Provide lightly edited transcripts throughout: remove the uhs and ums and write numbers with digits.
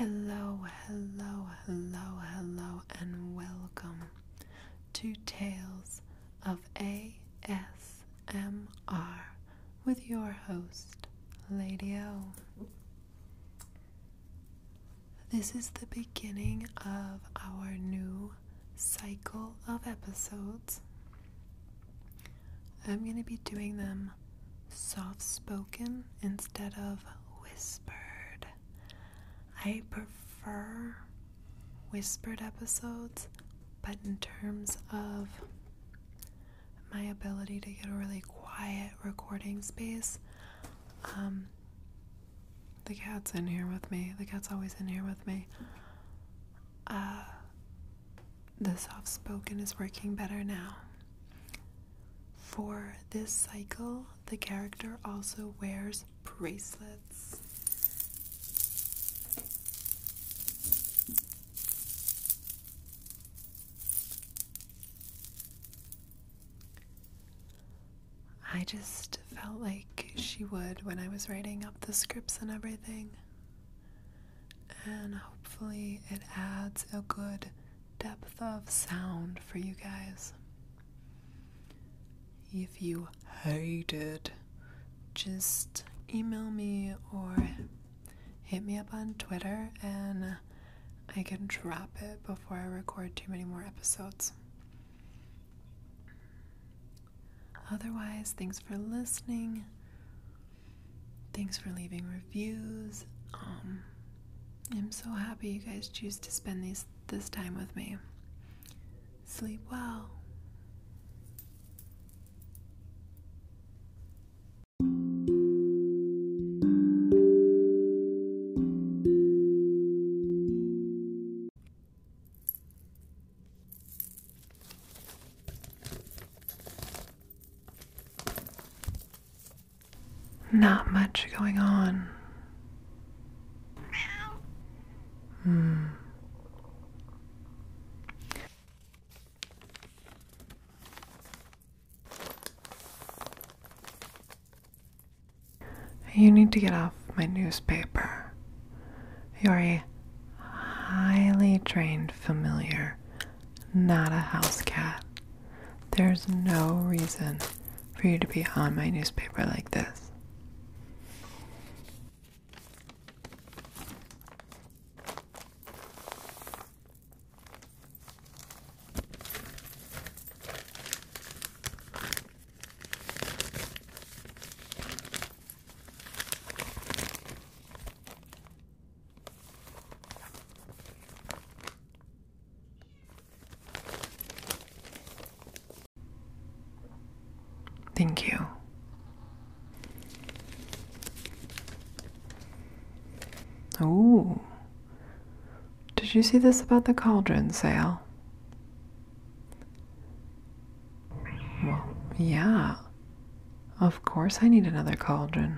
Hello, hello, hello, hello, and welcome to Tales of ASMR with your host, Lady O. This is the beginning of our new cycle of episodes. I'm going to be doing them soft-spoken instead of whispered. I prefer whispered episodes, but in terms of my ability to get a really quiet recording space, the cat's in here with me. The cat's always in here with me. The soft-spoken is working better now. For this cycle, the character also wears bracelets. I just felt like she would when I was writing up the scripts and everything. And hopefully it adds a good depth of sound for you guys. If you hate it, just email me or hit me up on Twitter and I can drop it before I record too many more episodes. Otherwise, thanks for listening. Thanks for leaving reviews. I'm so happy you guys choose to spend this time with me. Sleep well. Not much going on. You need to get off my newspaper. You're a highly trained familiar, not a house cat. There's no reason for you to be on my newspaper like this. Thank you. Ooh. Did you see this about the cauldron sale? Well, yeah. Of course I need another cauldron.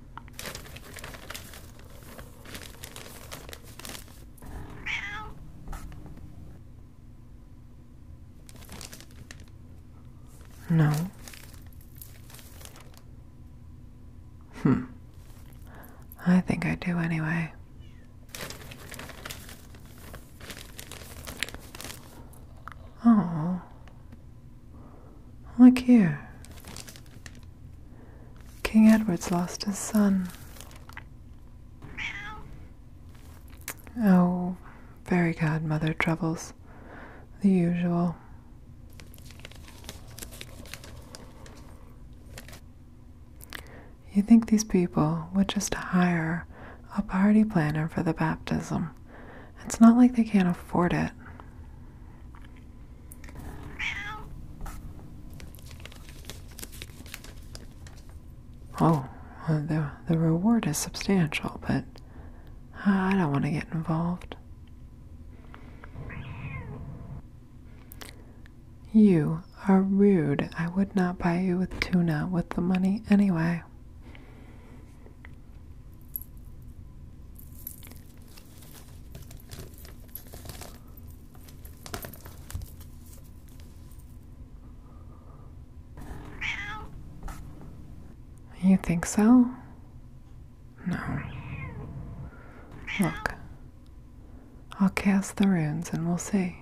No. I think I do anyway. Oh, look here. King Edward's lost his son. Oh, fairy godmother troubles. The usual. You think these people would just hire a party planner for the baptism? It's not like they can't afford it. Oh, the reward is substantial, but I don't want to get involved. You are rude. I would not buy you with tuna with the money anyway. You think so? No. Look, I'll cast the runes and we'll see.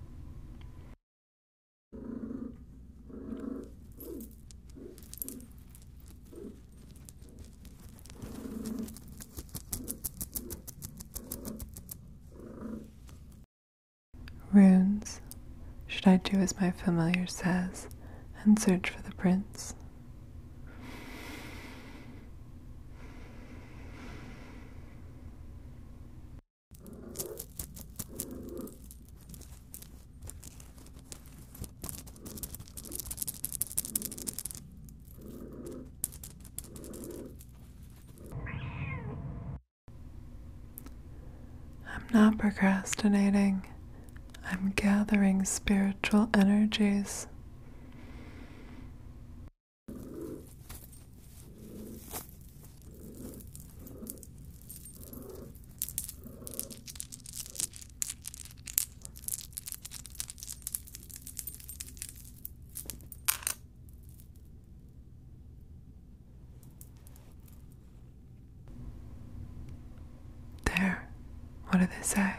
Runes. Should I do as my familiar says and search for the prince? I'm not procrastinating. I'm gathering spiritual energies. There. What do they say?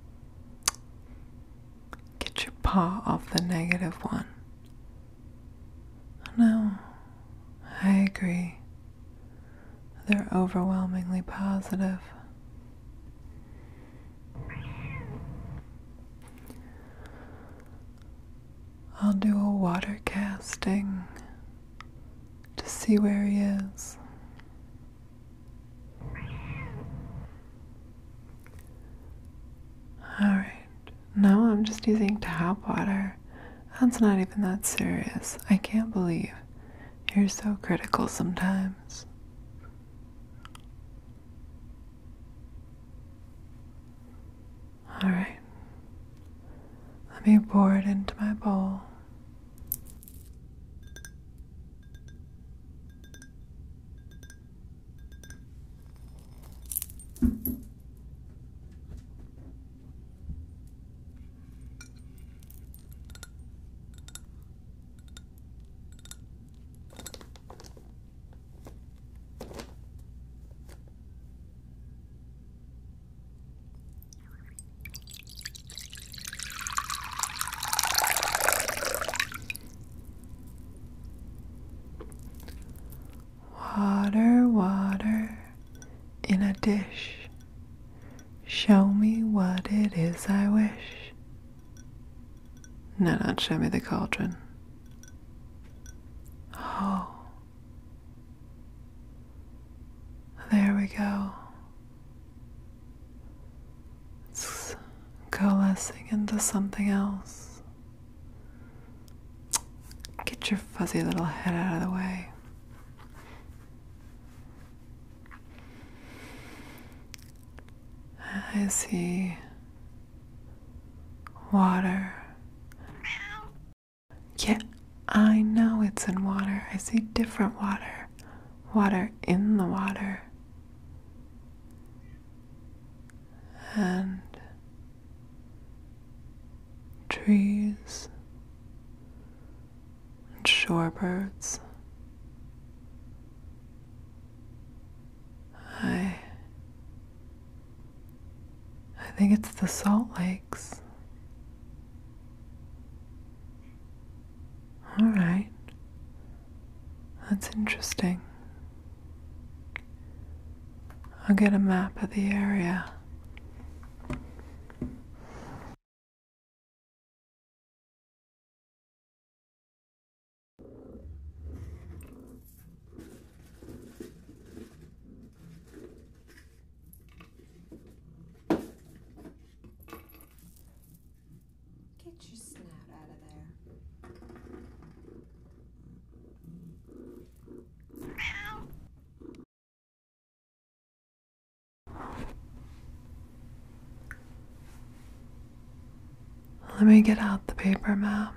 Get your paw off the negative one. No, I agree. They're overwhelmingly positive. I'll do a water casting to see where he is. Alright, now I'm just using tap water. That's not even that serious. I can't believe you're so critical sometimes. Alright, let me pour it into my bowl. Water, water in a dish. Show me what it is I wish. No, not show me the cauldron. Oh. There we go. It's coalescing into something else. Get your fuzzy little head out of the way. I see water. Yeah, I know it's in water. I see different water. Water in the water. And trees and shorebirds. I think it's the Salt Lakes. Alright. That's interesting. I'll get a map of the area. Get your snout out of there. Let me get out the paper map.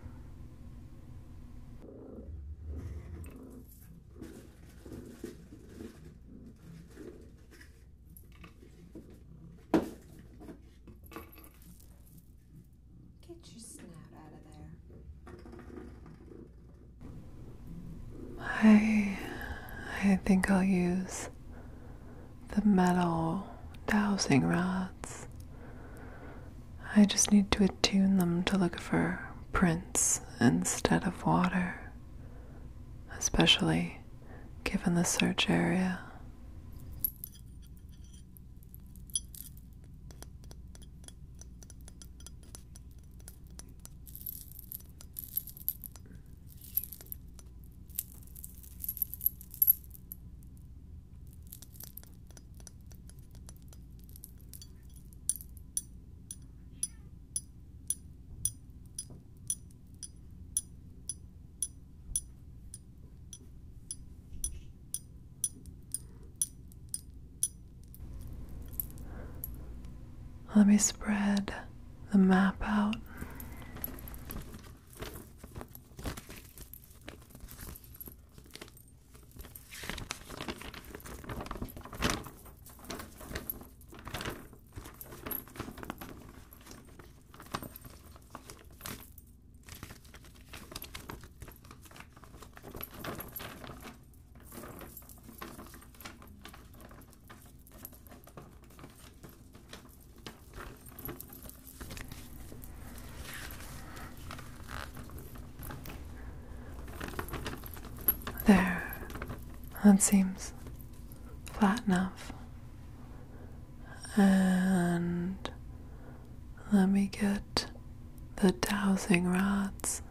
Get your snout out of there. I think I'll use the metal dowsing rods. I just need to attune them to look for prints instead of water, especially given the search area. Let me spread the map out. There, that seems flat enough. And let me get the dowsing rods.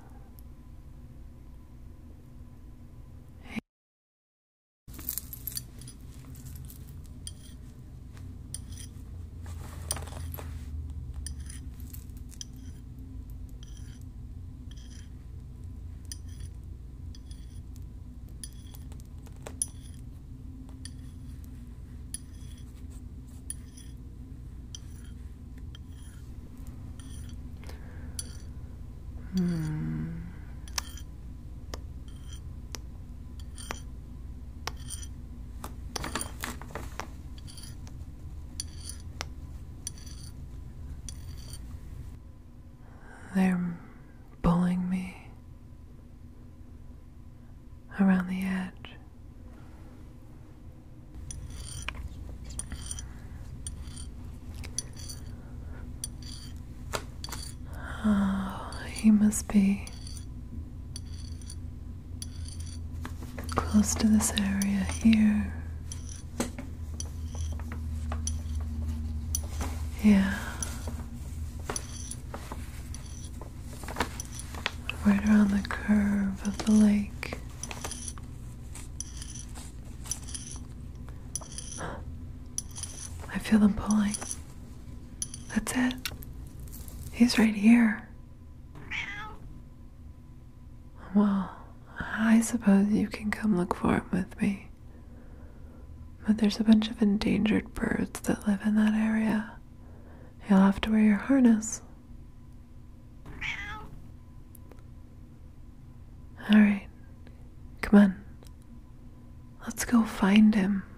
They're pulling me around the edge. Oh, he must be close to this area here. Yeah. Right around the curve of the lake. I feel them pulling. That's it. He's right here. Well, I suppose you can come look for him with me. But there's a bunch of endangered birds that live in that area. You'll have to wear your harness. Alright, come on. Let's go find him.